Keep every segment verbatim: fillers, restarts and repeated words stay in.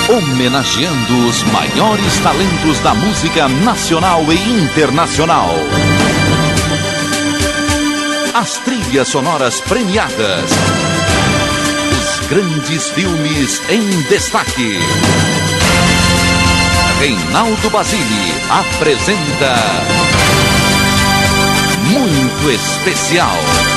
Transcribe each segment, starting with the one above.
Homenageando os maiores talentos da música nacional e internacional. As trilhas sonoras premiadas. Os grandes filmes em destaque. Reinaldo Basile apresenta Muito Especial.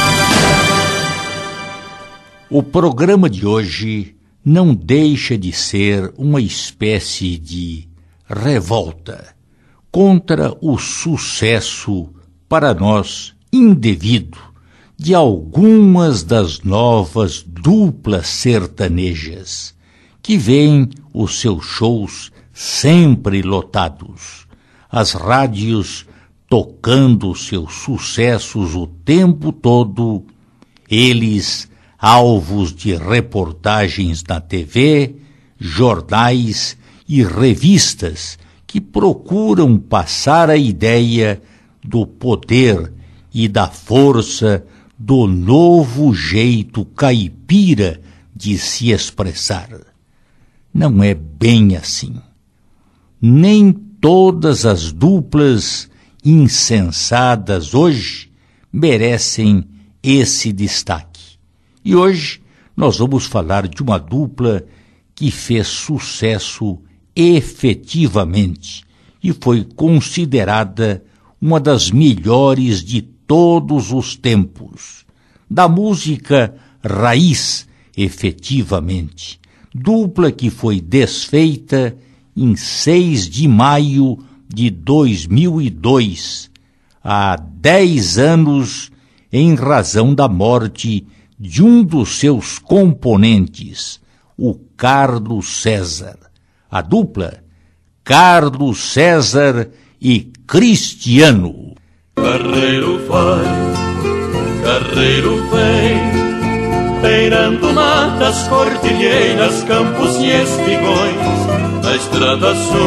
O programa de hoje não deixa de ser uma espécie de revolta contra o sucesso, para nós, indevido, de algumas das novas duplas sertanejas, que veem os seus shows sempre lotados, as rádios tocando seus sucessos o tempo todo, eles alvos de reportagens na T V, jornais e revistas que procuram passar a ideia do poder e da força do novo jeito caipira de se expressar. Não é bem assim. Nem todas as duplas insensadas hoje merecem esse destaque. E hoje nós vamos falar de uma dupla que fez sucesso efetivamente e foi considerada uma das melhores de todos os tempos, da música raiz, efetivamente. Dupla que foi desfeita em seis de maio de dois mil e dois, há dez anos, em razão da morte de um dos seus componentes, o Carlos César. A dupla, Carlos César e Cristiano. Carreiro vai, carreiro vem, beirando matas, cordilheiras, campos e espigões, na estrada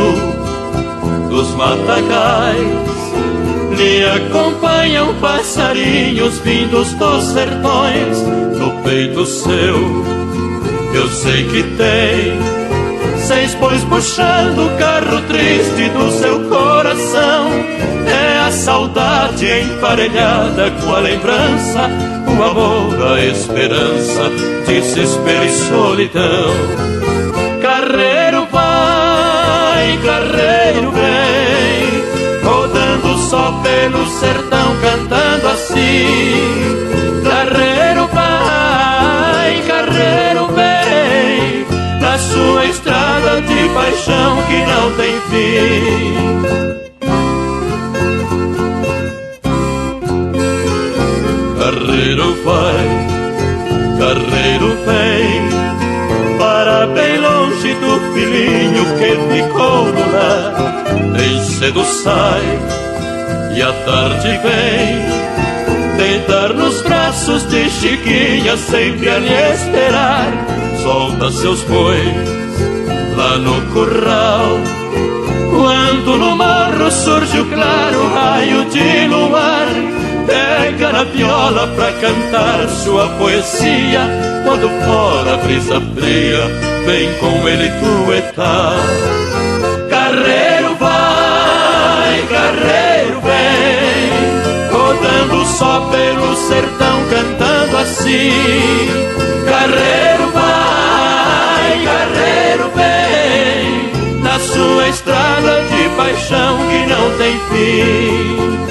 azul dos matagais. Lhe acompanham passarinhos vindos dos sertões. No peito seu, eu sei que tem seis bois puxando o carro triste do seu coração. É a saudade emparelhada com a lembrança, o amor, a esperança, desespero e solidão. Carreiro vai, carreiro vem, rodando só pelo sertão, cantando assim. Carreiro vai, carreiro vem, na sua estrada de paixão que não tem fim. Carreiro vai, carreiro vem, para bem longe do filhinho que ficou no lar. Bem cedo sai e à tarde vem, deitar nos braços de Chiquinha, sempre a lhe esperar. Solta seus bois lá no curral, quando no morro surge o claro raio de luar. Pega na viola pra cantar sua poesia, quando fora a brisa fria vem com ele tuetar. Carreiro vai, carreiro vem, rodando só pelo sertão, cantando assim. Carreiro vai, carreiro vem, na sua estrada de paixão que não tem fim.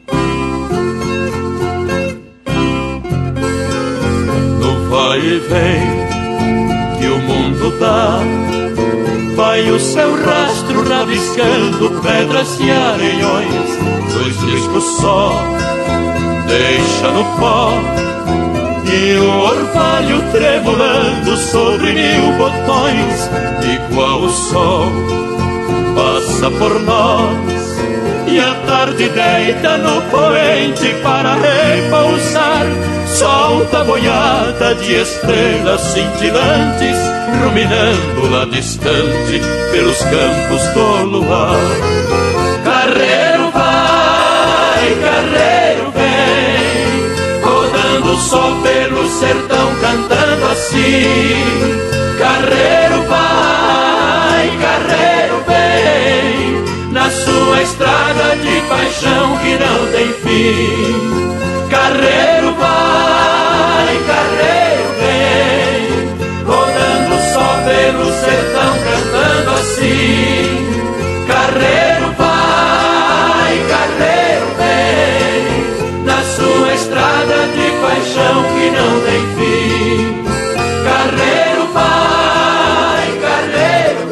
Vai e vem que o mundo dá, vai o seu rastro rabiscando pedras e areiões. Dois discos só deixa no pó, e o orvalho tremulando sobre mil botões. Igual o sol passa por nós, e a tarde deita no poente para repousar. Solta a boiada de estrelas cintilantes, ruminando lá distante pelos campos do luar. Carreiro vai, carreiro vem, rodando só pelo sertão, cantando assim. Carreiro vai, paixão que não tem fim. Carreiro vai, carreiro vem, rodando só pelo sertão, cantando assim. Carreiro vai, carreiro vem, na sua estrada de paixão que não tem fim. Carreiro vai, carreiro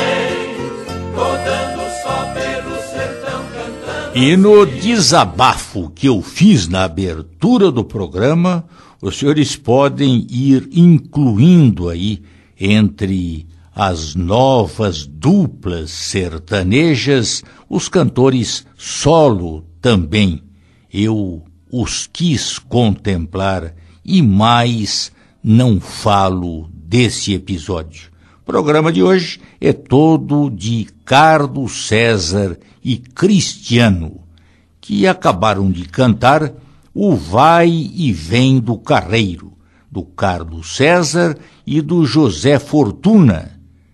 vem, rodando só pelo sertão, cantando. E no desabafo que eu fiz na abertura do programa, os senhores podem ir incluindo aí entre as novas duplas sertanejas, os cantores solo também. Eu os quis contemplar e mais não falo desse episódio. O programa de hoje é todo de Carlos César e Cristiano, que acabaram de cantar o Vai e Vem do Carreiro, do Carlos César e do José Fortuna.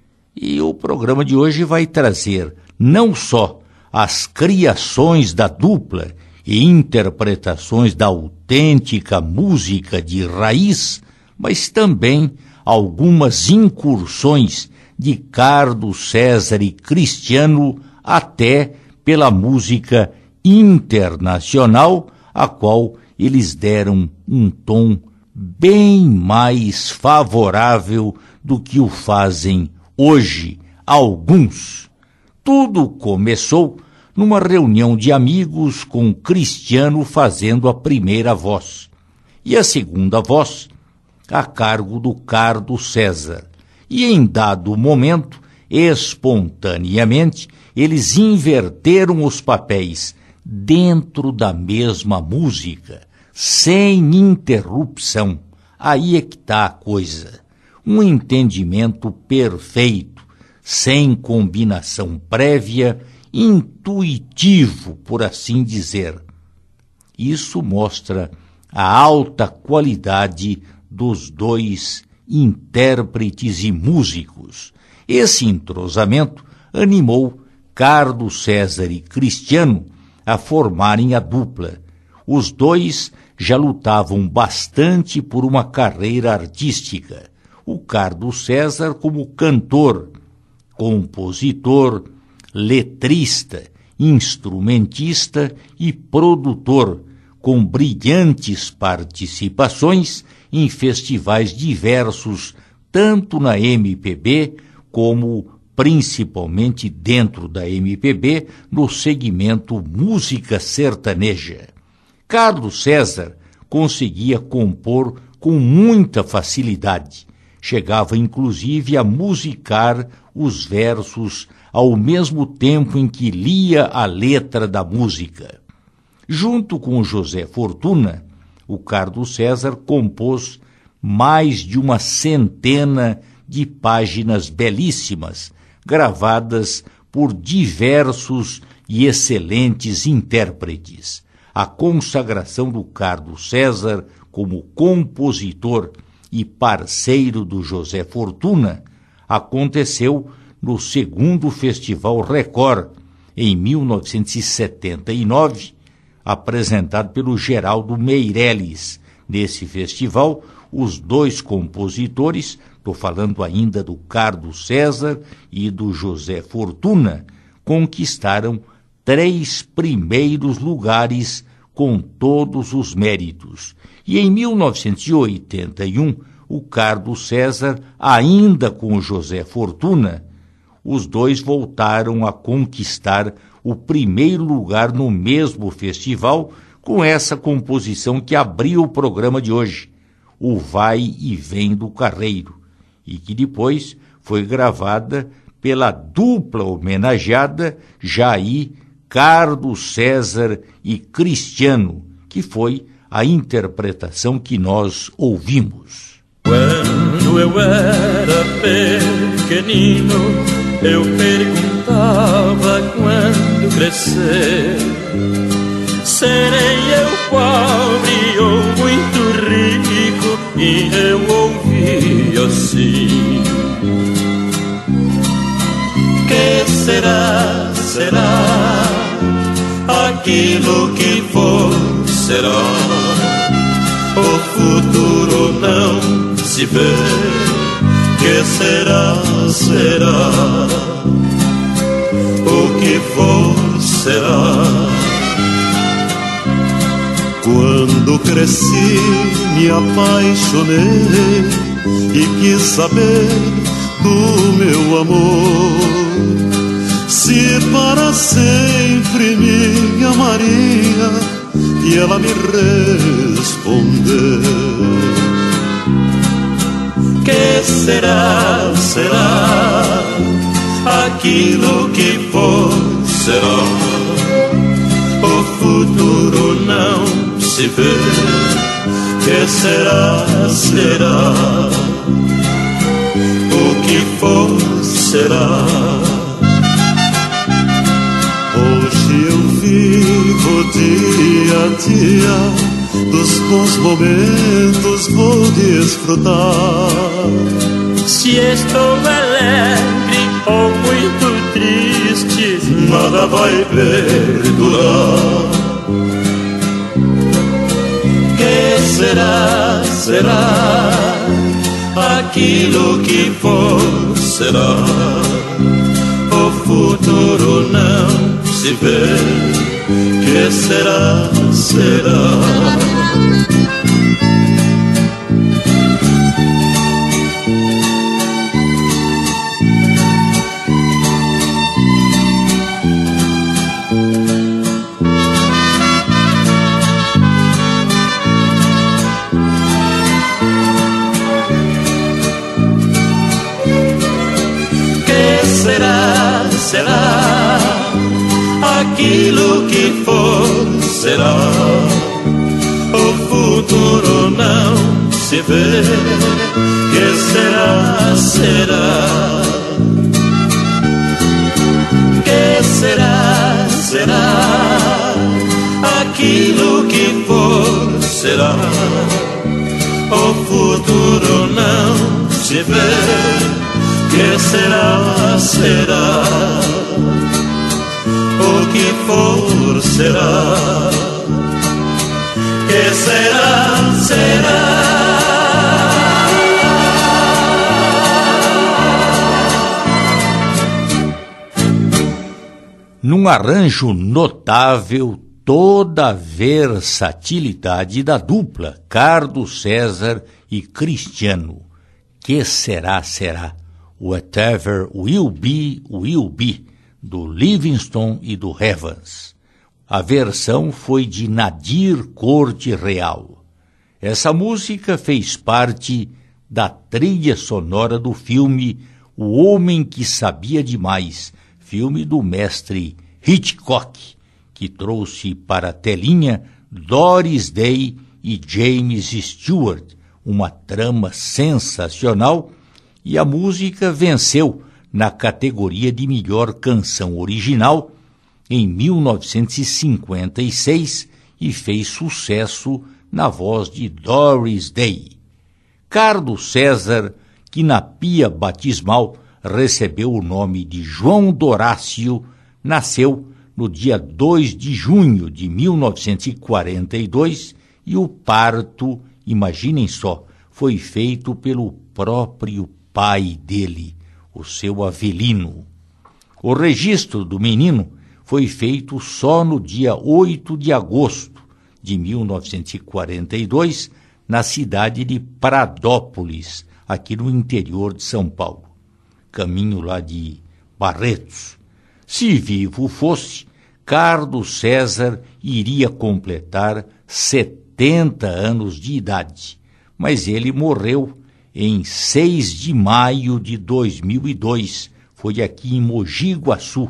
E o programa de hoje vai trazer não só as criações da dupla e interpretações da autêntica música de raiz, mas também algumas incursões de Carlos César e Cristiano até pela música internacional, a qual eles deram um tom bem mais favorável do que o fazem hoje alguns. Tudo começou numa reunião de amigos com Cristiano fazendo a primeira voz e a segunda voz a cargo do Carlos César. E em dado momento, espontaneamente, eles inverteram os papéis dentro da mesma música, sem interrupção. Aí é que está a coisa. Um entendimento perfeito, sem combinação prévia, intuitivo, por assim dizer. Isso mostra a alta qualidade dos dois intérpretes e músicos. Esse entrosamento animou Carlos César e Cristiano a formarem a dupla. Os dois já lutavam bastante por uma carreira artística. O Carlos César como cantor, compositor, letrista, instrumentista e produtor, com brilhantes participações em festivais diversos, tanto na M P B como principalmente dentro da M P B, no segmento música sertaneja. Carlos César conseguia compor com muita facilidade. Chegava inclusive a musicar os versos ao mesmo tempo em que lia a letra da música. Junto com o José Fortuna, o Carlos César compôs mais de uma centena de páginas belíssimas, gravadas por diversos e excelentes intérpretes. A consagração do Carlos César como compositor e parceiro do José Fortuna aconteceu no segundo Festival Record, em mil novecentos e setenta e nove, apresentado pelo Geraldo Meirelles. Nesse festival, os dois compositores, estou falando ainda do Carlos César e do José Fortuna, conquistaram três primeiros lugares com todos os méritos. E em mil novecentos e oitenta e um, o Carlos César, ainda com o José Fortuna, os dois voltaram a conquistar o primeiro lugar no mesmo festival com essa composição que abriu o programa de hoje, o Vai e Vem do Carreiro, e que depois foi gravada pela dupla homenageada Jair, Carlos César e Cristiano, que foi a interpretação que nós ouvimos. Quando eu era pequenino, eu perguntava quando crescer, serei eu pobre ou muito rico? E eu ouvi assim: que será, será aquilo que for será. O futuro não se vê, que será, será. O que for será. Quando cresci me apaixonei e quis saber do meu amor, se para sempre me amaria, e ela me respondeu: que será, será, aquilo que for será. O futuro não se vê, que será, será. O que for será. Hoje eu vivo dia a dia, dos bons momentos vou desfrutar. Se estou alegre ou muito triste, nada vai perdurar. Que será, será, aquilo que for será. O futuro não se vê, que será, será. Será, será, aquilo que for será. O futuro não se vê, que será, será. Que será, será, aquilo que for será. O futuro não se vê, que será, será. O que for será. Que será, será. Num arranjo notável, toda a versatilidade da dupla Carlos César e Cristiano. Que será, será. Whatever Will Be, Will Be, do Livingston e do Evans. A versão foi de Nadir Corte Real. Essa música fez parte da trilha sonora do filme O Homem que Sabia Demais, filme do mestre Hitchcock, que trouxe para a telinha Doris Day e James Stewart, uma trama sensacional. E a música venceu na categoria de melhor canção original em mil novecentos e cinquenta e seis e fez sucesso na voz de Doris Day. Carlos César, que na pia batismal recebeu o nome de João Dorácio, nasceu no dia dois de junho de mil novecentos e quarenta e dois e o parto, imaginem só, foi feito pelo próprio pai dele, o seu Avelino. O registro do menino foi feito só no dia oito de agosto de mil novecentos e quarenta e dois, na cidade de Pradópolis, aqui no interior de São Paulo, caminho lá de Barretos. Se vivo fosse, Carlos César iria completar setenta anos de idade, mas ele morreu em seis de maio de dois mil e dois, foi aqui em Mogi Guaçu,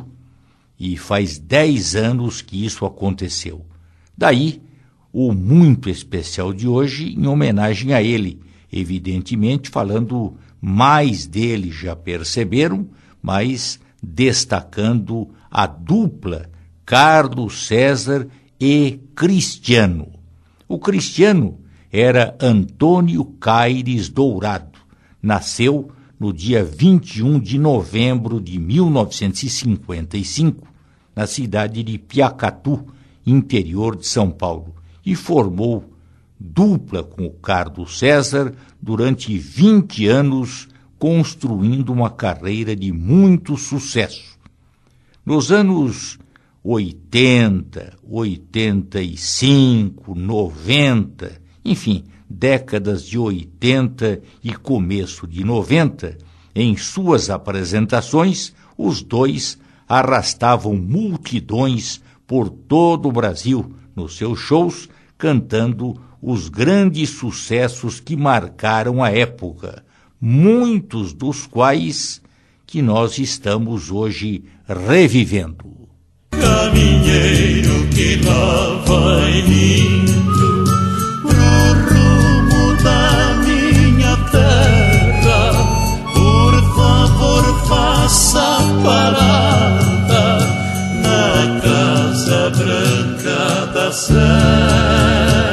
e faz dez anos que isso aconteceu. Daí, o muito especial de hoje em homenagem a ele, evidentemente falando mais dele, já perceberam, mas destacando a dupla Carlos César e Cristiano. O Cristiano era Antônio Caires Dourado. Nasceu no dia vinte e um de novembro de mil novecentos e cinquenta e cinco, na cidade de Piacatu, interior de São Paulo, e formou dupla com o Carlos César durante vinte anos, construindo uma carreira de muito sucesso. Nos anos oitenta, oitenta e cinco, noventa, enfim, décadas de oitenta e começo de noventa, em suas apresentações, os dois arrastavam multidões por todo o Brasil nos seus shows, cantando os grandes sucessos que marcaram a época, muitos dos quais que nós estamos hoje revivendo. Caminheiro que lá vai indo pro rumo da minha terra, por favor faça parada na Casa Branca da Serra.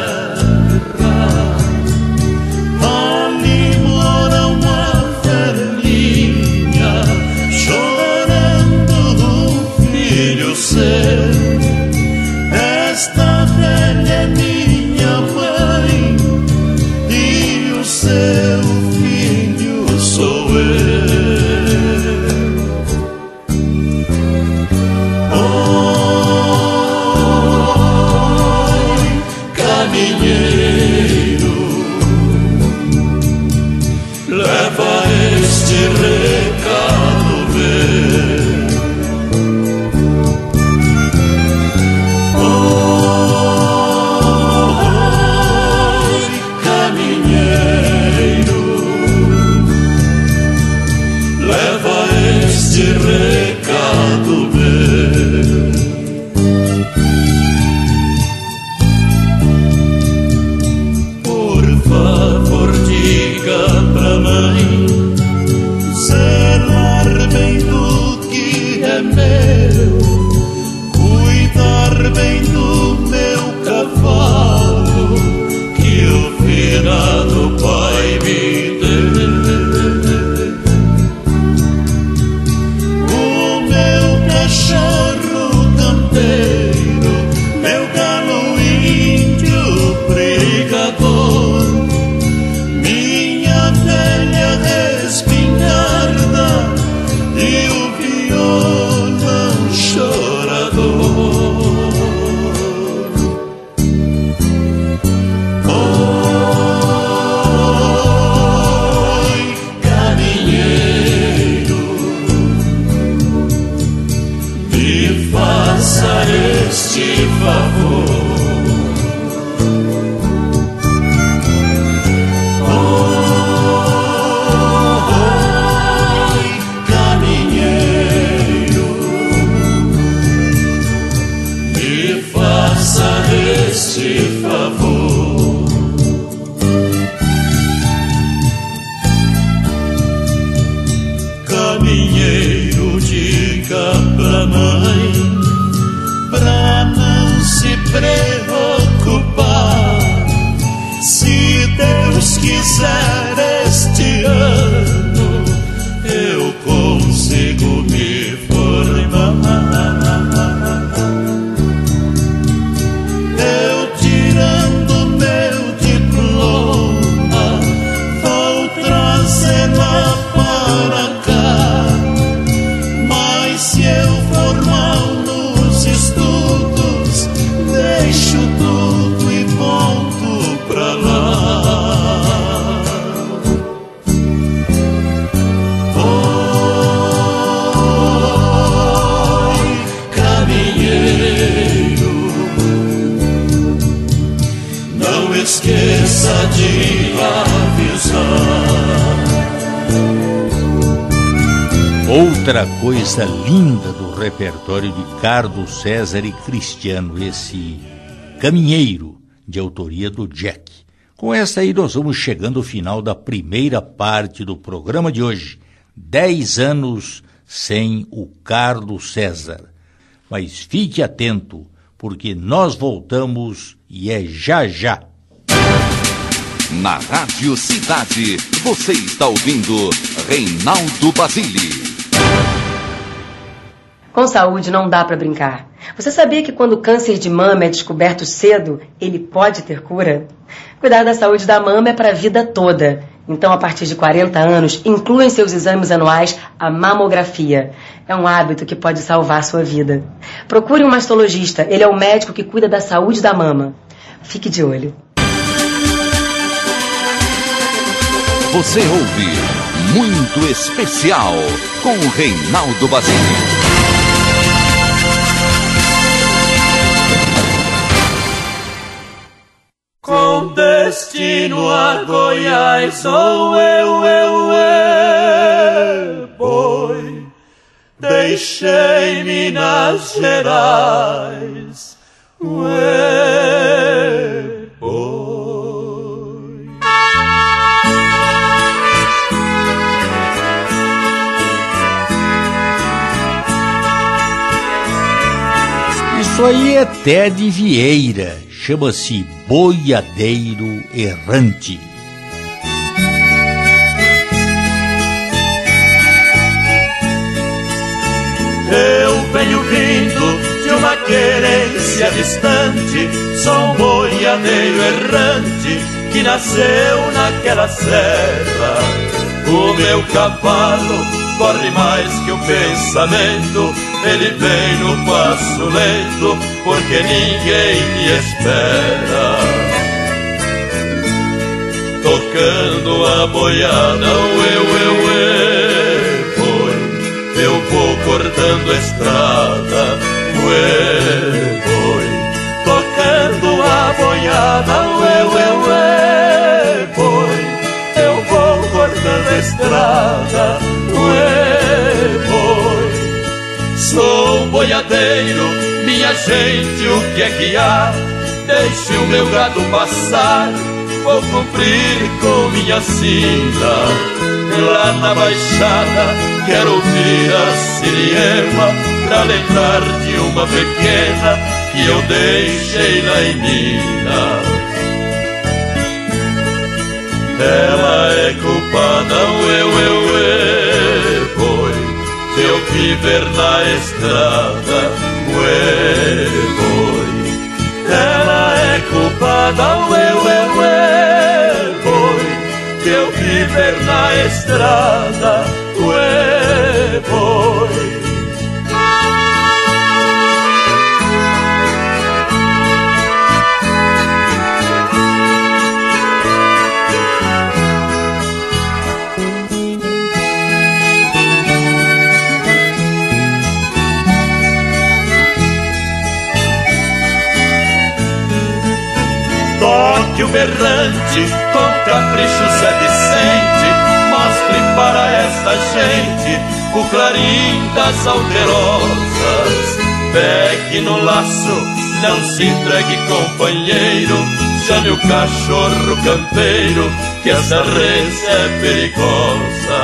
Ali mora uma velhinha chorando um filho seu. Esta velha é minha mãe e o seu filho sou eu. Oi, caminheiro, leva este recado meu. Este recado meu. Por favor, diga pra mãe zelar bem do que é meu, cuidar bem do meu cavalo que o finado pai me deu. Cachorro campeiro, meu galo índio brigador, minha velha respingarda e o violão chorador. Oi, caminheiro, me faça este favor. Oi, caminheiro, me faça este favor. Caminheiro, diga pra mãe pra não se preocupar. Se Deus quiser, este ano eu consigo me formar. Eu tirando meu diploma vou trazê-la para cá. Mas se eu for mal nos estudos, deixo tudo e volto pra lá. Oi, caminheiro, não esqueça de avisar. Outra coisa linda do repertório de Carlos César e Cristiano, esse Caminheiro, de autoria do Jack. Com essa aí nós vamos chegando ao final da primeira parte do programa de hoje. Dez anos sem o Carlos César. Mas fique atento, porque nós voltamos e é já já. Na Rádio Cidade, você está ouvindo Reinaldo Basile. Com saúde não dá para brincar. Você sabia que quando o câncer de mama é descoberto cedo, ele pode ter cura? Cuidar da saúde da mama é para a vida toda. Então, a partir de quarenta anos, inclua em seus exames anuais a mamografia. É um hábito que pode salvar sua vida. Procure um mastologista. Ele é o médico que cuida da saúde da mama. Fique de olho. Você ouve Muito Especial com o Reinaldo Basílio. Com destino a Goiás, oh eu, eu, eu, boi, deixei Minas Gerais, ué, boi. Isso aí é Ted Vieira, chama-se Boiadeiro Errante. Eu venho vindo de uma querência distante, sou um boiadeiro errante que nasceu naquela serra. O meu cavalo corre mais que o pensamento, ele vem no passo lento, porque ninguém me espera. Tocando a boiada, eu, eu, eu, boi, eu vou cortando a estrada, ué, boi. Tocando a boiada, eu, eu, eu, boi, eu vou cortando a estrada, ué, boi. Sou um boiadeiro, minha gente, o que é que há? Deixe o meu gado passar, vou cumprir com minha sina. Lá na baixada quero ouvir a siriema, pra lembrar de uma pequena que eu deixei lá em Minas. Ela é culpada, eu, eu, eu, boi, de eu viver na estrada, ué, boi. Ela é culpada, ué, ué, ué, boi, de eu viver na estrada, ué, boi. Toque o berrante com capricho sedicente, mostre para esta gente o clarim das alterosas. Pegue no laço, não se entregue, companheiro, chame o cachorro campeiro, que essa res é perigosa.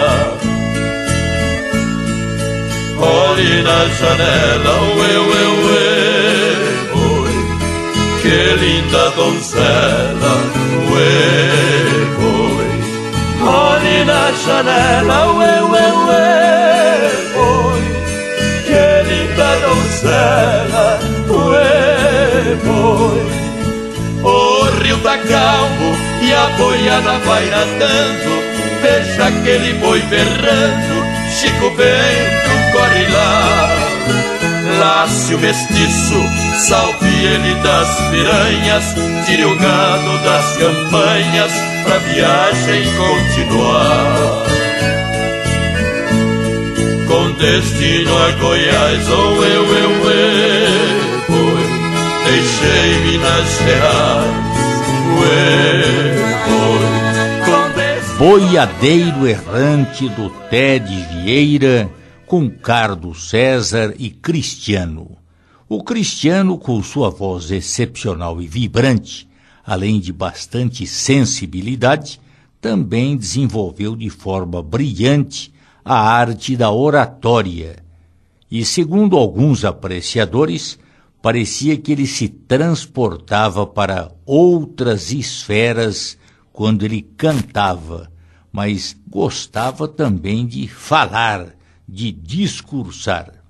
Olhe na janela, ué, ué, ué, oi, que linda donzela, ué, oi. Olhe na janela, ué, ué, ué, oi, que linda donzela, ué, oi. O rio tá calmo e a boiada vai nadando, veja aquele boi berrando, Chico Bento corre lá. Lace o mestiço, salve ele das piranhas, tire o gado das campanhas, pra viagem continuar. Com destino a Goiás, oh eu, eu, eu, oi, deixei Minas Gerais, oi, oi. Boiadeiro Errante do Ted Vieira, com Carlos César e Cristiano. O Cristiano, com sua voz excepcional e vibrante, além de bastante sensibilidade, também desenvolveu de forma brilhante a arte da oratória. E, segundo alguns apreciadores, parecia que ele se transportava para outras esferas quando ele cantava, mas gostava também de falar, de discursar.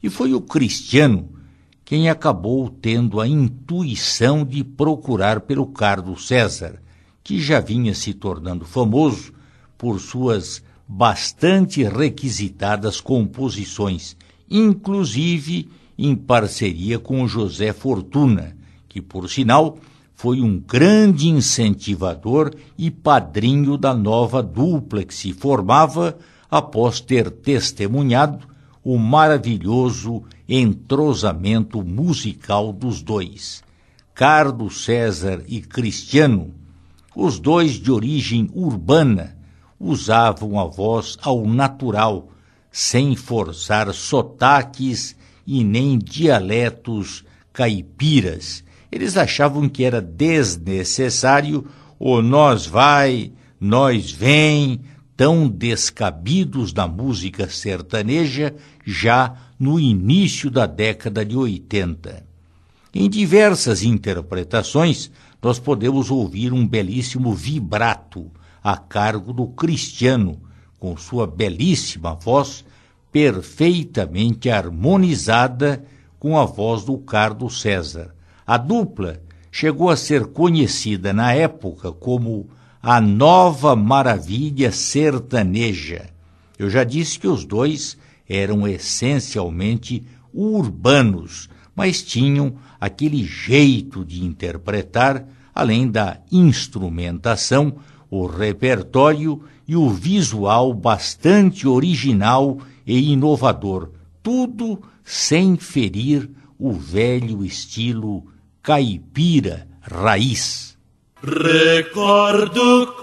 E foi o Cristiano quem acabou tendo a intuição de procurar pelo Carlos César, que já vinha se tornando famoso por suas bastante requisitadas composições, inclusive em parceria com o José Fortuna, que, por sinal, foi um grande incentivador e padrinho da nova dupla que se formava após ter testemunhado o maravilhoso entrosamento musical dos dois. Carlos César e Cristiano, os dois de origem urbana, usavam a voz ao natural, sem forçar sotaques e nem dialetos caipiras. Eles achavam que era desnecessário o nós vai, nós vem, tão descabidos da música sertaneja já no início da década de oitenta. Em diversas interpretações, nós podemos ouvir um belíssimo vibrato a cargo do Cristiano, com sua belíssima voz perfeitamente harmonizada com a voz do Carlos César. A dupla chegou a ser conhecida na época como a nova maravilha sertaneja. Eu já disse que os dois eram essencialmente urbanos, mas tinham aquele jeito de interpretar, além da instrumentação, o repertório e o visual bastante original e inovador, tudo sem ferir o velho estilo caipira raiz. Recordo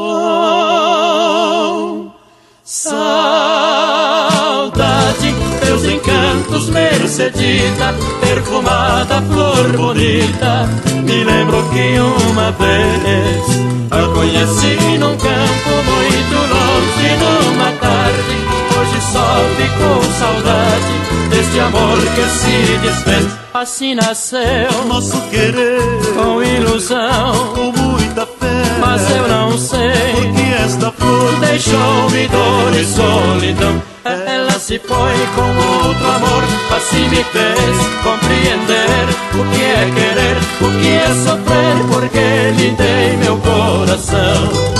com saudade teus encantos, Mercedita, perfumada flor bonita. Me lembro que uma vez a conheci num campo muito longe, numa tarde. Hoje só fico com saudade deste amor que se desfez. Assim nasceu nosso querer, com ilusão, com muita fé. Mas eu não sei porque esta flor deixou-me dor e solidão. Ela se foi com outro amor, assim me fez compreender o que é querer, o que é sofrer, porque lhe dei meu coração.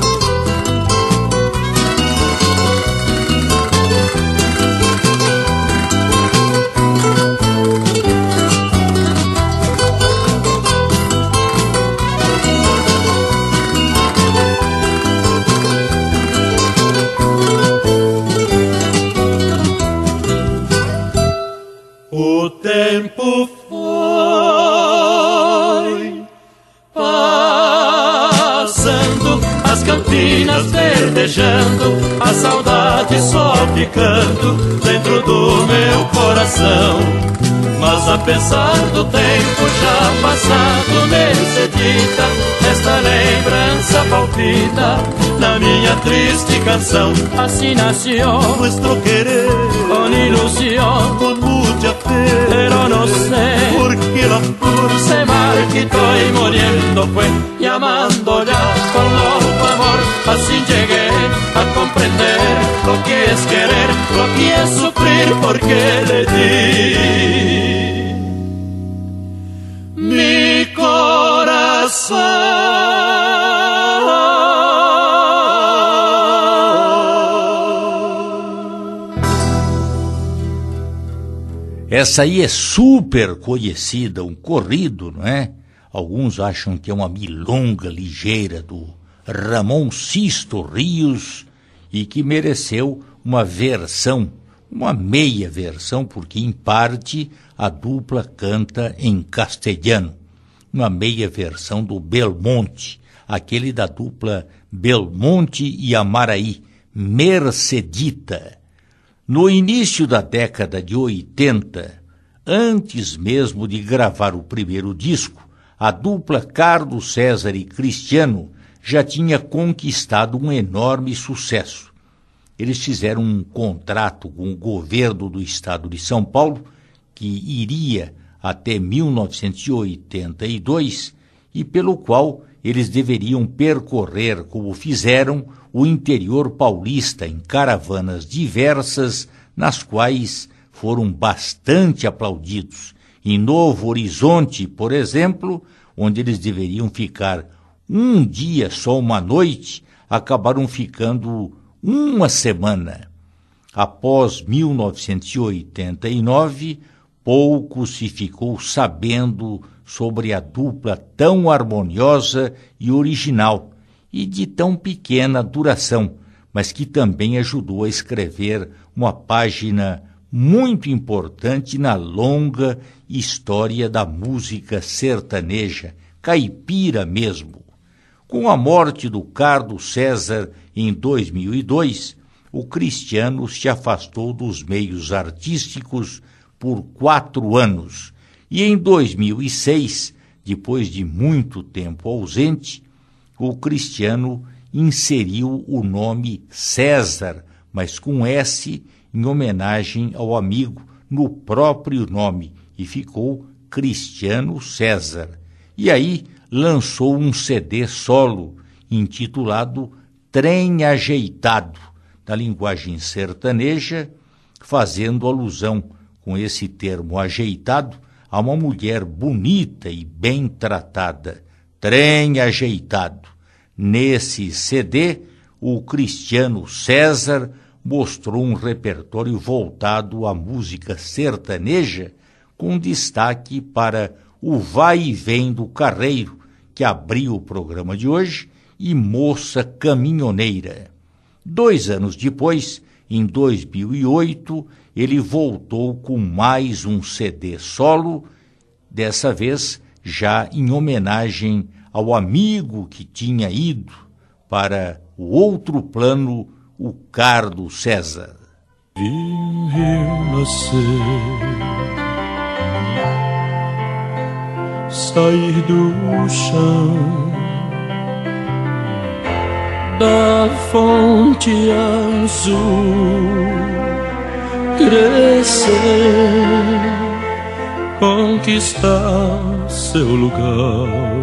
O tempo foi passando, as campinas verdejando, a saudade só ficando dentro do meu coração. Mas apesar do tempo já passado, Mercedita, esta lembrança palpita na minha triste canção. Assim nasceu nuestro querer, con ilusión, con mucha fe. Pero no sé porque la flor se marchitó y muriendo fue, llamando ya con loco amor. Así llegué a comprender lo que es querer, lo que es sufrir, porque le di mi corazón. Essa aí é super conhecida, um corrido, não é? Alguns acham que é uma milonga ligeira do Ramon Sisto Rios e que mereceu uma versão, uma meia versão, porque em parte a dupla canta em castelhano. Uma meia versão do Belmonte, aquele da dupla Belmonte e Amaraí, Mercedita. No início da década de oitenta, antes mesmo de gravar o primeiro disco, a dupla Carlos César e Cristiano já tinha conquistado um enorme sucesso. Eles fizeram um contrato com o governo do estado de São Paulo, que iria até mil novecentos e oitenta e dois, e pelo qual eles deveriam percorrer, como fizeram, o interior paulista em caravanas diversas, nas quais foram bastante aplaudidos. Em Novo Horizonte, por exemplo, onde eles deveriam ficar um dia, só uma noite, acabaram ficando uma semana. Após mil novecentos e oitenta e nove, pouco se ficou sabendo sobre a dupla tão harmoniosa e original e de tão pequena duração, mas que também ajudou a escrever uma página muito importante na longa história da música sertaneja, caipira mesmo. Com a morte do Carlos César em dois mil e dois, o Cristiano se afastou dos meios artísticos por quatro anos e em dois mil e seis, depois de muito tempo ausente, o Cristiano inseriu o nome César, mas com S, em homenagem ao amigo, no próprio nome, e ficou Cristiano César. E aí lançou um C D solo, intitulado Trem Ajeitado, na linguagem sertaneja, fazendo alusão, com esse termo ajeitado, a uma mulher bonita e bem tratada. Trem Ajeitado. Nesse C D, o Cristiano César mostrou um repertório voltado à música sertaneja, com destaque para o Vai e Vem do Carreiro, que abriu o programa de hoje, e Moça Caminhoneira. Dois anos depois, em dois mil e oito, ele voltou com mais um C D solo, dessa vez já em homenagem ao amigo que tinha ido para o outro plano, o Carlos César. Vi um rio nascer, sair do chão, da fonte azul, crescer, conquistar seu lugar.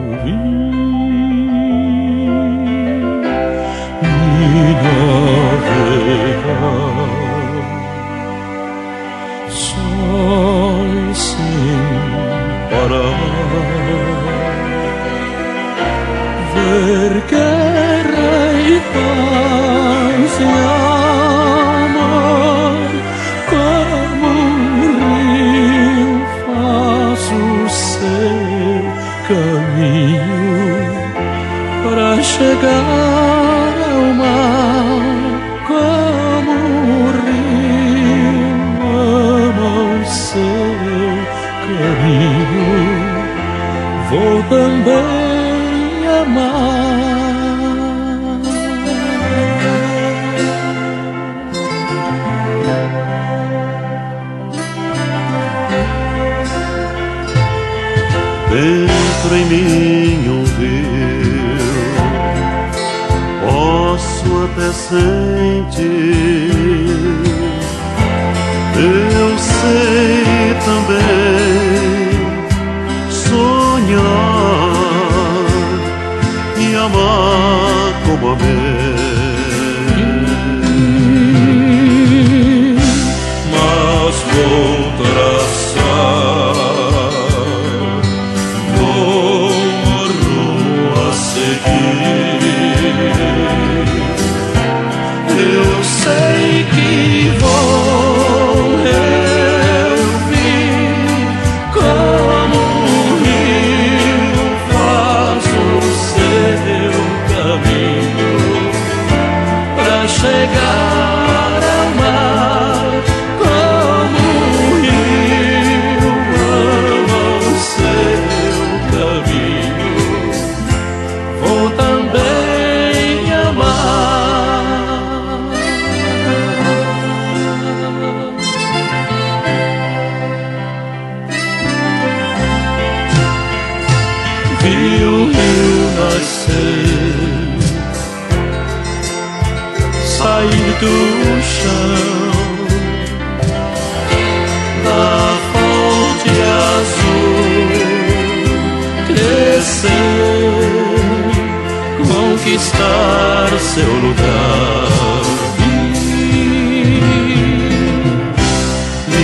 E navegar só e sem parar, ver guerra e paz e amor, como um rio faz o seu caminho para chegar ao mar, como o rio ama o seu caminho, vou também amar. Dentro em mim um rio, posso até sentir, eu sei também sonhar e amar como amei, mas vou traçar, vou rumo a seguir. Eu sei que vou, eu vi como o rio faz o seu caminho pra chegar ao mar, como o rio ama o seu caminho, vou também amar. Vi o rio nascer, sair do chão, da fonte azul, crescer, conquistar seu lugar.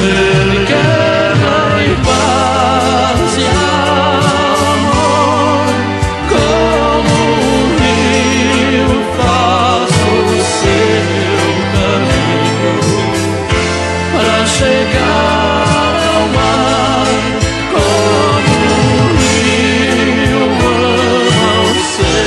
viver guerra e paz e amor, como um rio faz o seu caminho para chegar ao mar, como um rio ama o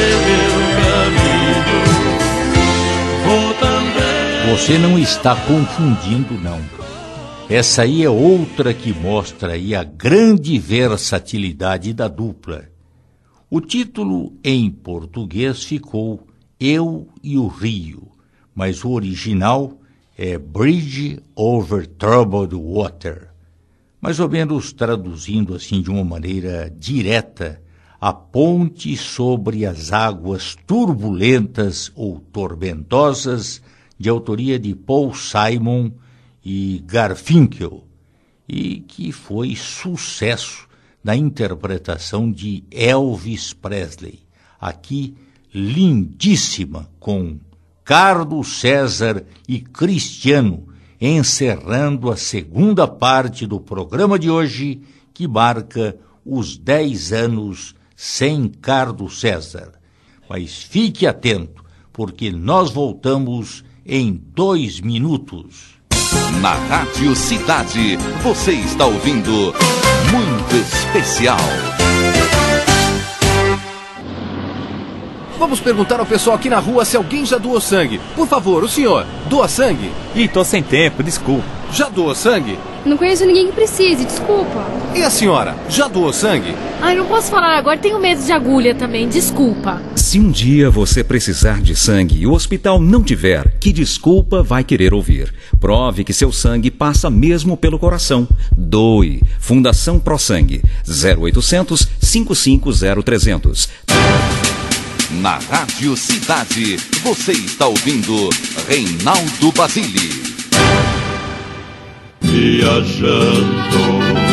seu caminho. Vou também. Você não está confundindo, não. Essa aí é outra que mostra aí a grande versatilidade da dupla. O título em português ficou Eu e o Rio, mas o original é Bridge Over Troubled Water. Mais ou menos traduzindo assim de uma maneira direta, a ponte sobre as águas turbulentas ou tormentosas, de autoria de Paul Simon e Garfinkel, e que foi sucesso na interpretação de Elvis Presley, aqui lindíssima, com Carlos César e Cristiano, encerrando a segunda parte do programa de hoje, que marca os dez anos sem Carlos César. Mas fique atento, porque nós voltamos em dois minutos. Na Rádio Cidade, você está ouvindo Muito Especial. Vamos perguntar ao pessoal aqui na rua se alguém já doou sangue. Por favor, o senhor, doa sangue? Ih, tô sem tempo, desculpa. Já doou sangue? Não conheço ninguém que precise, desculpa. E a senhora, já doou sangue? Ai, não posso falar agora, tenho medo de agulha também, desculpa. Se um dia você precisar de sangue e o hospital não tiver, que desculpa vai querer ouvir? Prove que seu sangue passa mesmo pelo coração. Doe. Fundação Pro Sangue. zero oitocentos, cinco cinco zero, trezentos. Na Rádio Cidade, você está ouvindo Reinaldo Basile. Viajando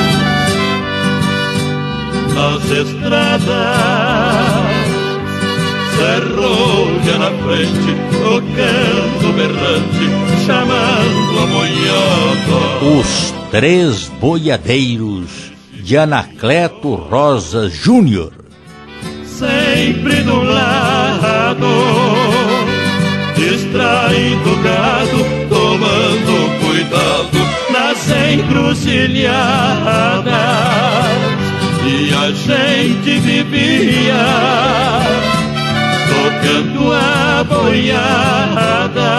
nas estradas, serrolha na frente, tocando berrante, chamando a boiada. Os Três Boiadeiros, de Anacleto Rosa Júnior. Sempre do lado, distraindo o gado, tomando cuidado nas encruzilhadas. E a gente vivia tocando a boiada.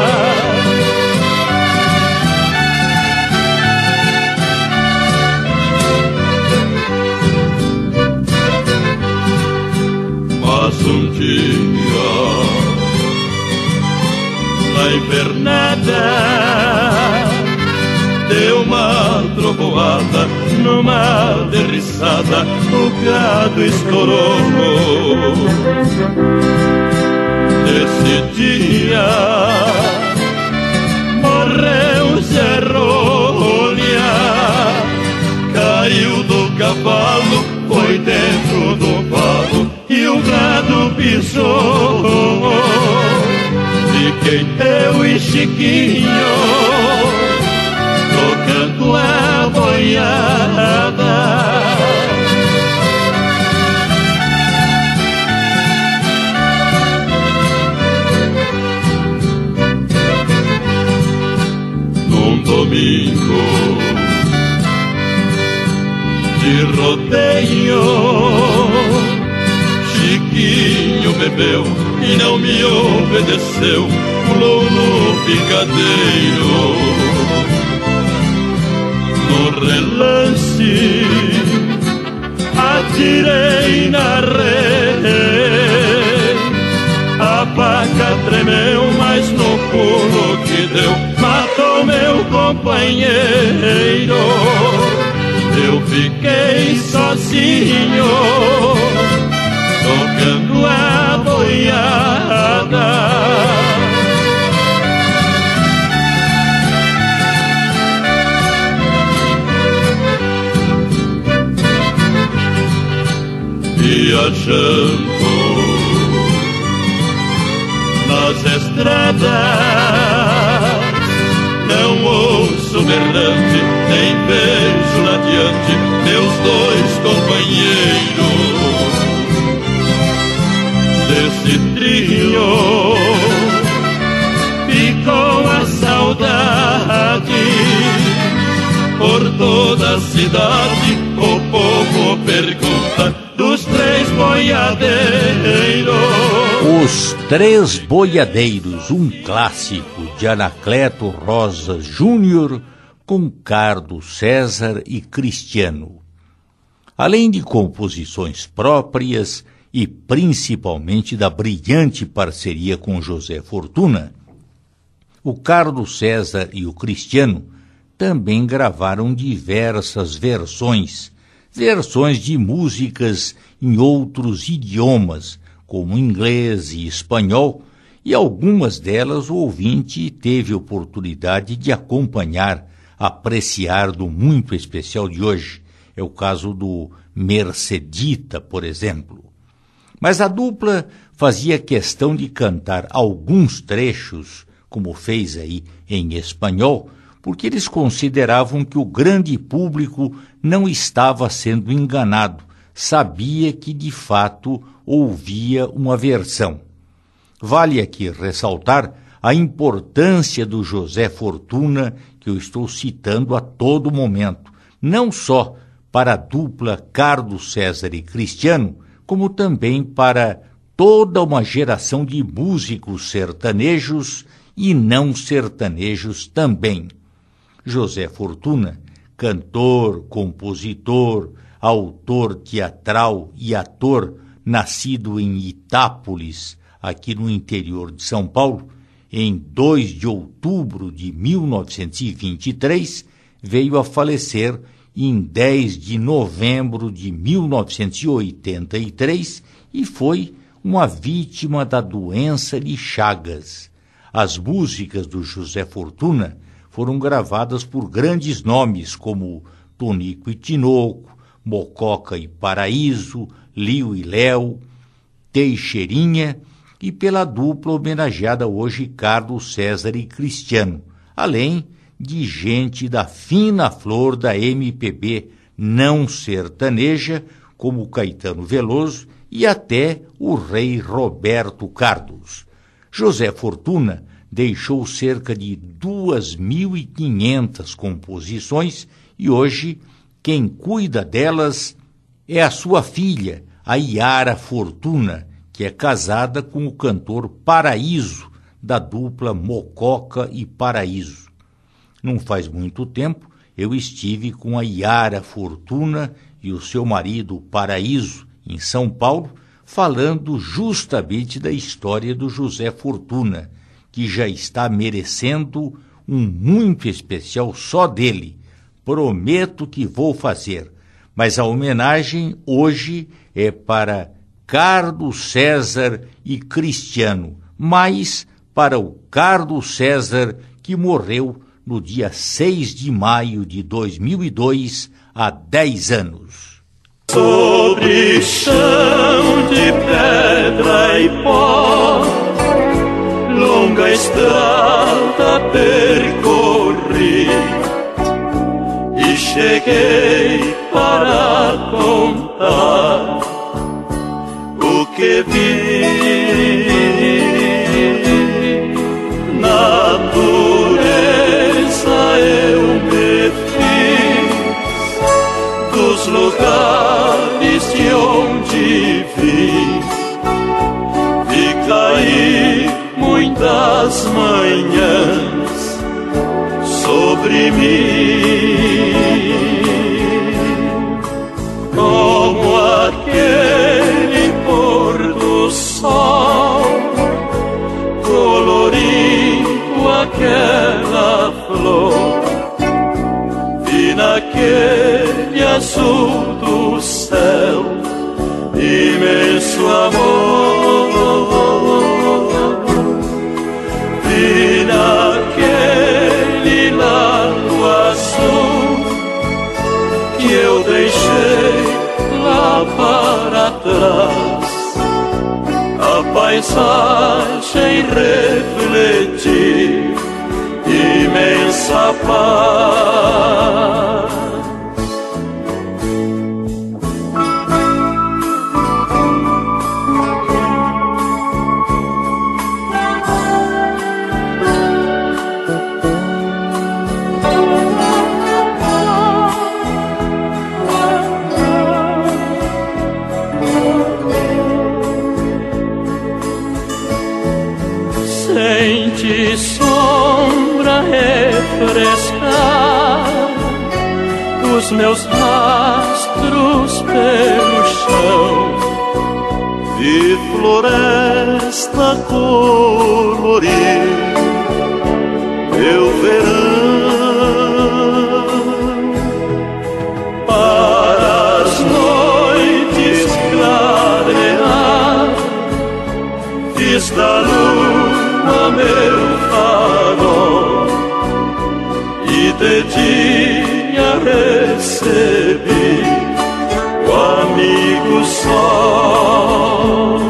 Mas um dia, na invernada, deu uma trovoada, numa derriçada, o gado estourou. Nesse dia, morreu Zé Rolha, caiu do cavalo, foi dentro do valo, e o gado pisou. Fiquei eu e Chiquinho tocando a boiada. Num domingo de rodeio, Chiquinho bebeu e não me obedeceu, pulou no picadeiro. No relance, atirei na rede, a vaca tremeu, mas no pulo que deu, matou meu companheiro. Eu fiquei sozinho, tocando a boiada. Viajando nas estradas, não ouço errante, nem vejo lá adiante meus dois companheiros desse trio. Ficou a saudade por toda a cidade, o povo pergunta dos três boiadeiros. Os Três Boiadeiros, um clássico de Anacleto Rosas Júnior com Cardo César e Cristiano. Além de composições próprias e principalmente da brilhante parceria com José Fortuna, o Cardo César e o Cristiano também gravaram diversas versões, versões de músicas em outros idiomas, como inglês e espanhol, e algumas delas o ouvinte teve oportunidade de acompanhar, apreciar do muito especial de hoje. É o caso do Mercedita, por exemplo. Mas a dupla fazia questão de cantar alguns trechos, como fez aí em espanhol, porque eles consideravam que o grande público não estava sendo enganado, sabia que de fato ouvia uma versão. Vale aqui ressaltar a importância do José Fortuna, que eu estou citando a todo momento, não só para a dupla Cardo César e Cristiano, como também para toda uma geração de músicos sertanejos e não sertanejos também. José Fortuna, cantor, compositor, autor teatral e ator, nascido em Itápolis, aqui no interior de São Paulo, em dois de outubro de mil novecentos e vinte e três, veio a falecer em dez de novembro de mil novecentos e oitenta e três e foi uma vítima da doença de Chagas. As músicas do José Fortuna foram gravadas por grandes nomes como Tonico e Tinoco, Mococa e Paraíso, Lio e Léo, Teixeirinha e pela dupla homenageada hoje Cardo César e Cristiano, além de gente da fina flor da M P B não sertaneja, como Caetano Veloso e até o rei Roberto Carlos. José Fortuna deixou cerca de duas mil e quinhentas composições e hoje quem cuida delas é a sua filha, a Yara Fortuna, que é casada com o cantor Paraíso, da dupla Mococa e Paraíso. Não faz muito tempo, eu estive com a Yara Fortuna e o seu marido Paraíso, em São Paulo, falando justamente da história do José Fortuna, que já está merecendo um muito especial só dele. Prometo que vou fazer, mas a homenagem hoje é para Cardo César e Cristiano, mas para o Cardo César, que morreu no dia seis de maio de dois mil e dois, há dez anos. Sobre chão de pedra e pó, longa estrada percorri e cheguei para contar o que vi. Natureza eu me fiz dos lugares de onde vim, vi cair muitas manhãs sobre mim, como aquele pôr do sol colorindo aquela flor, vi naquele azul do céu imenso amor, vi naquele lago azul que eu deixei lá para trás, a paisagem refletir imensa paz. Sente sombra refrescar os meus rastros pelo chão e floresta colorir meu verão para as noites clarear. Fiz da lua meu farol e de dia recebi o amigo sol.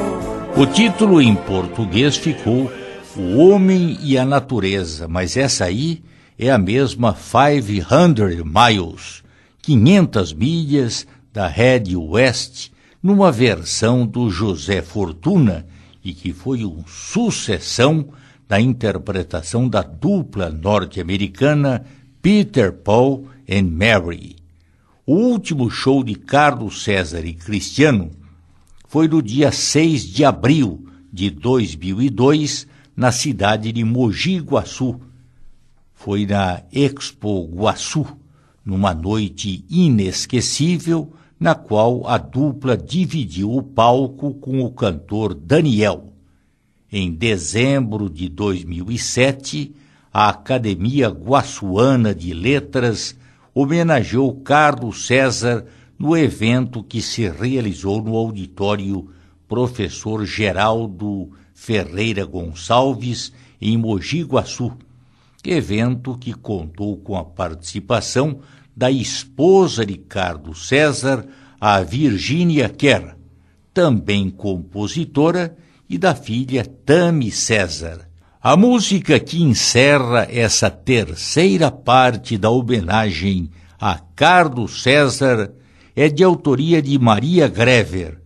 O título em português ficou O Homem e a Natureza, mas essa aí é a mesma quinhentos miles, quinhentas milhas da Red West, numa versão do José Fortuna, e que foi uma sucessão da interpretação da dupla norte-americana Peter, Paul and Mary. O último show de Carlos César e Cristiano foi no dia seis de abril de dois mil e dois, na cidade de Mogi Guaçu. Foi na Expo Guaçu, numa noite inesquecível, na qual a dupla dividiu o palco com o cantor Daniel. Em dezembro de dois mil e sete, a Academia Guaçuana de Letras homenageou Carlos César no evento que se realizou no auditório Professor Geraldo Ferreira Gonçalves, em Mogi Guaçu, evento que contou com a participação da esposa de Carlos César, a Virgínia Kerr, também compositora, e da filha Tami César. A música que encerra essa terceira parte da homenagem a Carlos César é de autoria de Maria Grever,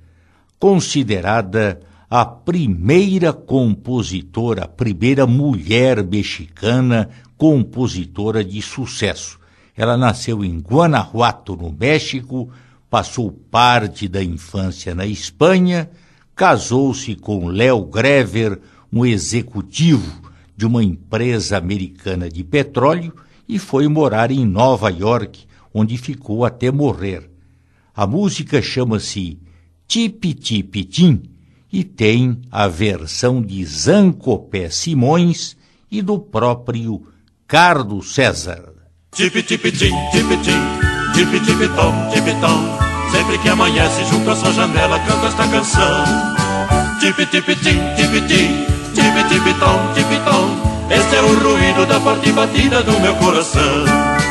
considerada a primeira compositora, a primeira mulher mexicana compositora de sucesso. Ela nasceu em Guanajuato, no México, passou parte da infância na Espanha, casou-se com Léo Grever, um executivo de uma empresa americana de petróleo, e foi morar em Nova York, onde ficou até morrer. A música chama-se Tipi Tipi Tim e tem a versão de Zancopé Simões e do próprio Carlos César. Tipi Tipi Tim, Tipi Tim, Tipi Tipi Tom, Tipi Tom, sempre que amanhece junto à sua janela canto esta canção. Tipi Tipi Tim, Tipi Tim, Tipi Tipi Tom, Tipi Tom, este é o ruído da forte batida do meu coração.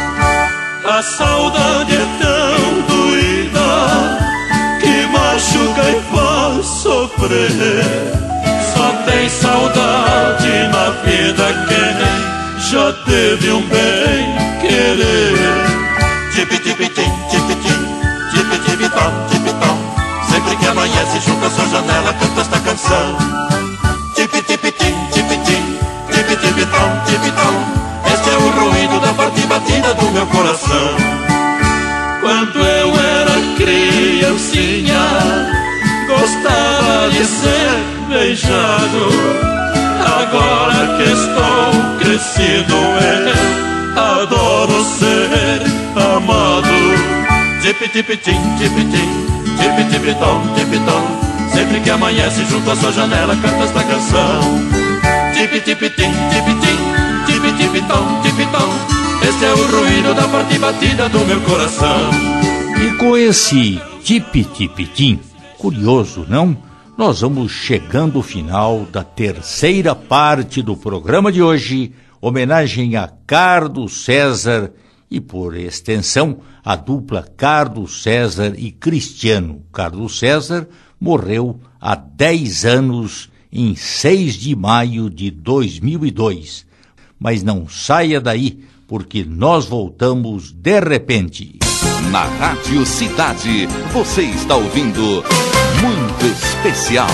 A saudade é tão doída que machuca e faz sofrer. Só tem saudade na vida quem já teve um bem querer. Tipi Tipi Tim, Tipi Tim, Tipi Tipi Tom, Tipi Tom, sempre que amanhece junto à sua janela canta esta canção. Tipi Tipi Tim, Tipi Tim, Tipi Tipi Tom, Tipi Tom, este é o ruído da forte batida do meu coração. Quando eu era criancinha, gostava de ser beijado. Agora que estou crescido, eu adoro ser amado. Tipi Tipi Tim, Tipi Tim, Tipi Tipi Tom, Tipi Tom, sempre que amanhece junto à sua janela canta esta canção. Tipi Tipi Tim, Tipi Tim, Tipi Tipi Tom, Tipi Tom, este é o ruído da forte batida do meu coração. E com esse Tipi Tipi Tim, curioso, não? Nós vamos chegando ao final da terceira parte do programa de hoje, homenagem a Carlos César e, por extensão, a dupla Carlos César e Cristiano. Carlos César morreu há dez anos, em seis de maio de dois mil e dois. mas não saia daí, porque nós voltamos de repente. Na Rádio Cidade, você está ouvindo Muito Especial.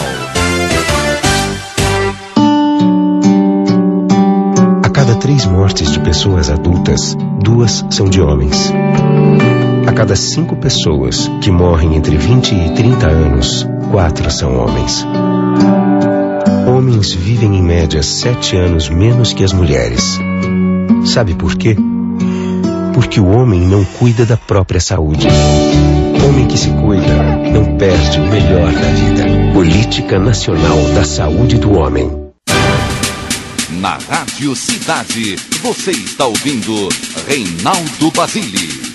A cada três mortes de pessoas adultas, duas são de homens. A cada cinco pessoas que morrem entre vinte e trinta anos, quatro são homens. Homens vivem em média sete anos menos que as mulheres. Sabe por quê? Porque o homem não cuida da própria saúde. Homem que se cuida não perde o melhor da vida. Política Nacional da Saúde do Homem. Na Rádio Cidade, você está ouvindo Reinaldo Basile.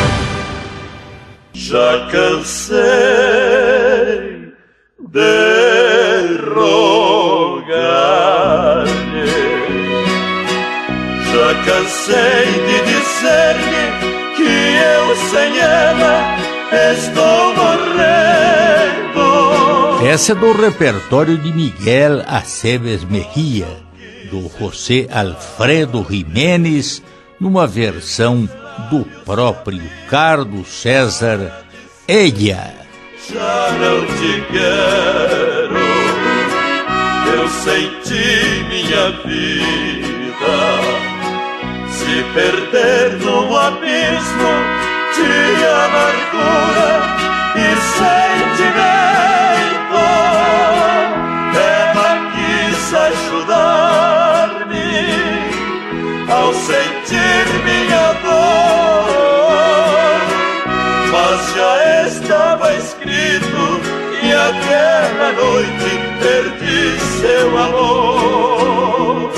Já cansei de rogar-lhe, já cansei de dizer-lhe que eu sem ela estou morrendo. Essa é do repertório de Miguel Aceves Mejia, do José Alfredo Jiménez, numa versão do próprio Carlos César, Ella. Já não te quero, eu senti minha vida se perder num abismo de amargura e sentimento. Ela quis ajudar-me ao sentir minha dor, mas já estava escrito e aquela noite perdi seu amor.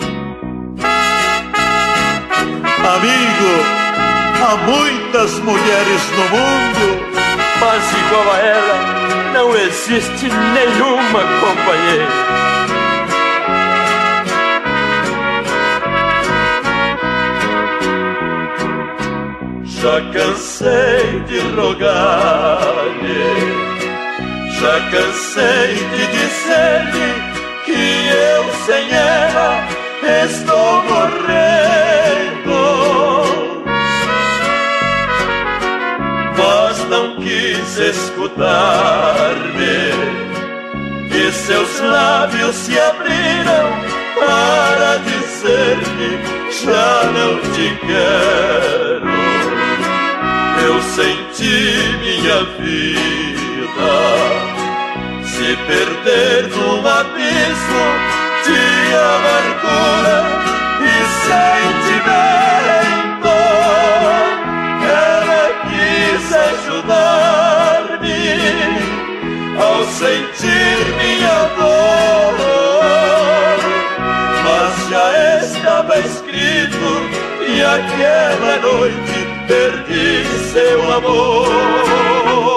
Amigo, há muitas mulheres no mundo, mas igual a ela não existe nenhuma companheira. Já cansei de rogar-lhe, já cansei de dizer-lhe que eu sem ela estou morrendo, mas não quis escutar-me e seus lábios se abriram para dizer-me: já não te quero. Eu senti minha vida se perder num abismo de amargura e sentimento. Ela quis ajudar-me ao sentir minha dor, mas já estava escrito e aquela noite perdi seu amor.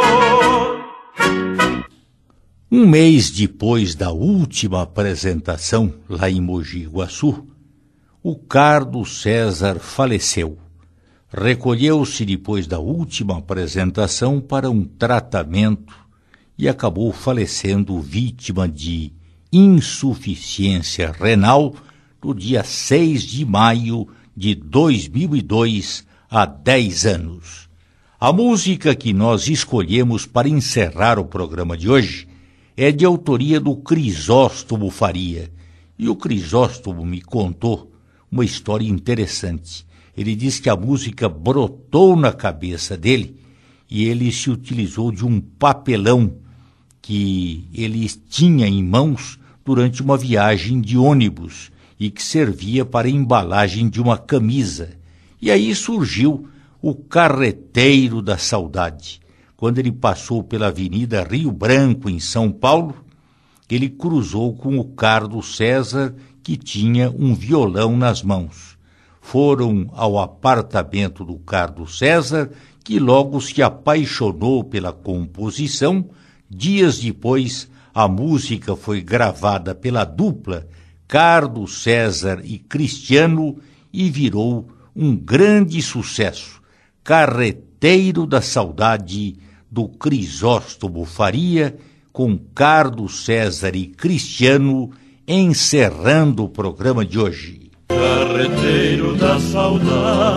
Um mês depois da última apresentação lá em Mogi Guaçu, o Carlos César faleceu. Recolheu-se depois da última apresentação para um tratamento e acabou falecendo vítima de insuficiência renal no dia seis de maio de dois mil e dois, há dez anos. A música que nós escolhemos para encerrar o programa de hoje é de autoria do Crisóstomo Faria. E o Crisóstomo me contou uma história interessante. Ele diz que a música brotou na cabeça dele e ele se utilizou de um papelão que ele tinha em mãos durante uma viagem de ônibus e que servia para a embalagem de uma camisa. E aí surgiu o Carreteiro da Saudade. Quando ele passou pela Avenida Rio Branco, em São Paulo, ele cruzou com o Carlos César, que tinha um violão nas mãos. Foram ao apartamento do Carlos César, que logo se apaixonou pela composição. Dias depois, a música foi gravada pela dupla Carlos César e Cristiano e virou um grande sucesso. Carreteiro da Saudade, do Crisóstomo Faria, com Carlos César e Cristiano, encerrando o programa de hoje. Carreteiro da saudade,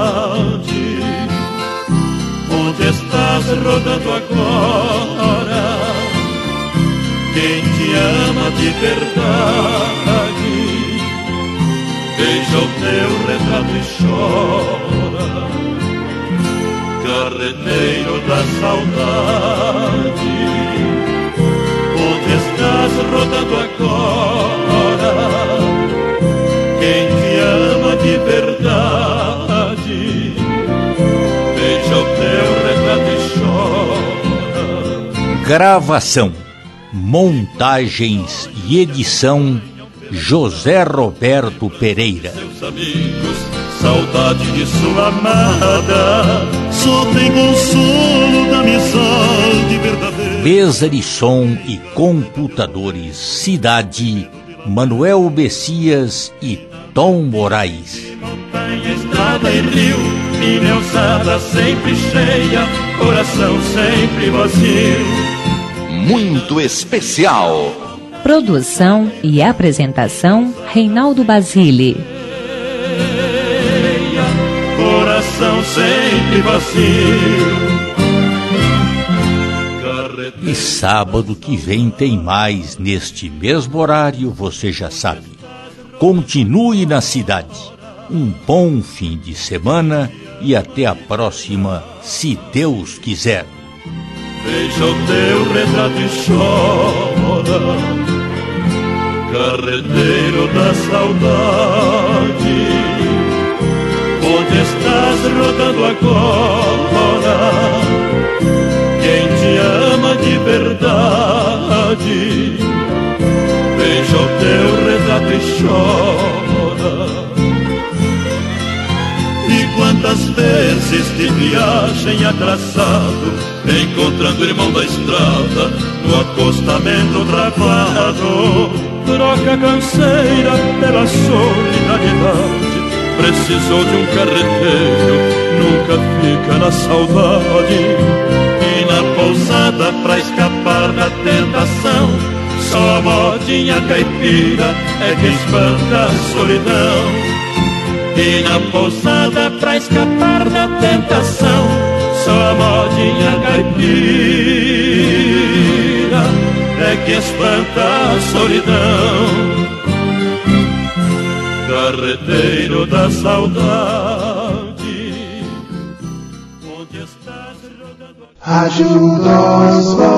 onde estás rodando agora? Quem te ama de verdade, beija o teu retrato e chora. Carreteiro da saudade, onde estás rodando agora? Quem te ama de verdade, beija o teu retrato e chora. Gravação, montagens e edição José Roberto Pereira. Seus amigos, saudade de sua amada, só tem consolo da amizade verdadeira. Mesa de som e computadores, Cidade, Manuel Bessias e Tom Moraes. Montanha, estrada e rio, minha alçada sempre cheia, coração sempre vazio. Muito especial. Produção e apresentação Reinaldo Basile. Coração sempre vazio. E sábado que vem tem mais, neste mesmo horário, você já sabe. Continue na cidade. Um bom fim de semana e até a próxima, se Deus quiser. Beija o teu retrato e chora. Carreteiro da saudade, onde estás rodando agora? Quem te ama de verdade, beija o teu retrato e chora. E quantas vezes de viagem atrasado, encontrando o irmão da estrada no acostamento travado, troca canseira pela solidariedade. Precisou de um carreteiro, nunca fica na saudade. E na pousada pra escapar da tentação, só a modinha caipira é que espanta a solidão. E na pousada pra escapar da tentação, só a modinha caipira é que espanta a solidão. Carreteiro da saudade, onde estás rodando? Rádio Oswald.